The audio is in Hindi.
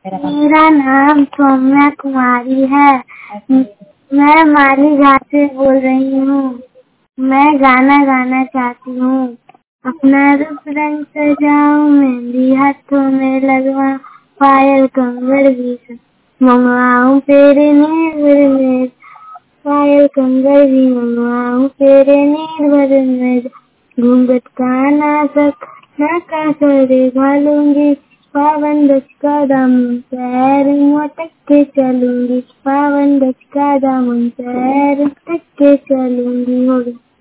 मेरा नाम सौम्या कुमारी है। मैं मालीघाट से बोल रही हूँ। मैं गाना गाना चाहती हूँ। अपना रूप रंग सजाऊं, मेहंदी हाथों में लगवाऊं, पायल कंगन भी मंगवाऊं तेरे निर्भर में, पायल कंगन भी मंगवाऊं तेरे निर्भर में। घूंघट का नासक नाका सरे घालूंगी, पावन गज का दामन पैर मोटक के चलूंगी, पावन गज का दामन पैर मोटक के चलूंगी। हो गया।